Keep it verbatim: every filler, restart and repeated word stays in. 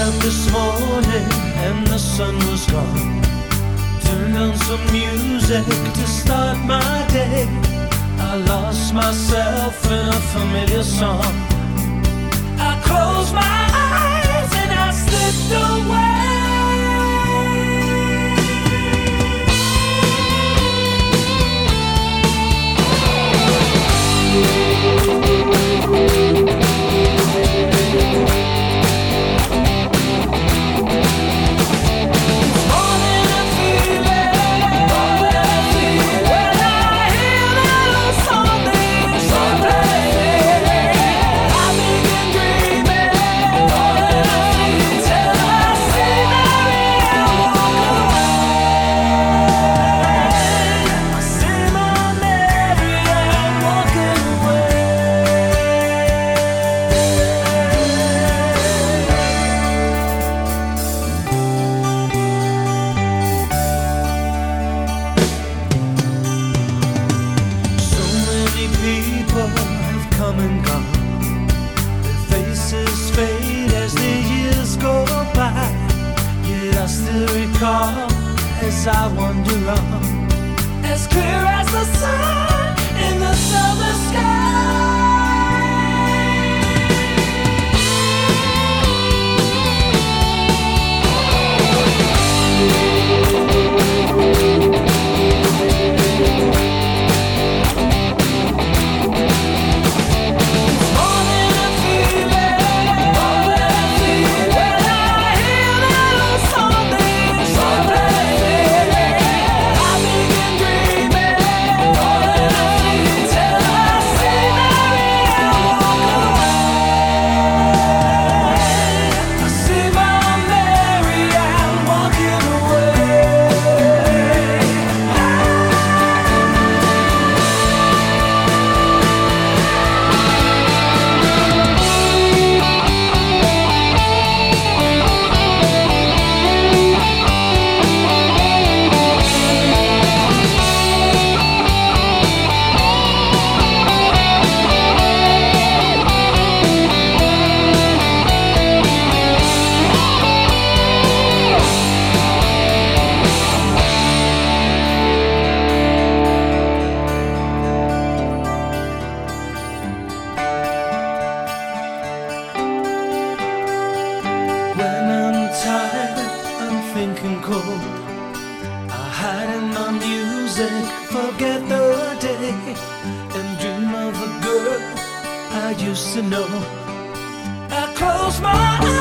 out this morning and the sun was gone. Turned on some music to start my day. I lost myself in a familiar song. I closed my eyes and I slipped away. Come and gone, their faces fade as the years go by. Yet I still recall as I wander on, as clear as the sun in the summer sky. Thinking cold, I hide in my music, forget the day, and dream of a girl I used to know. I close my eyes.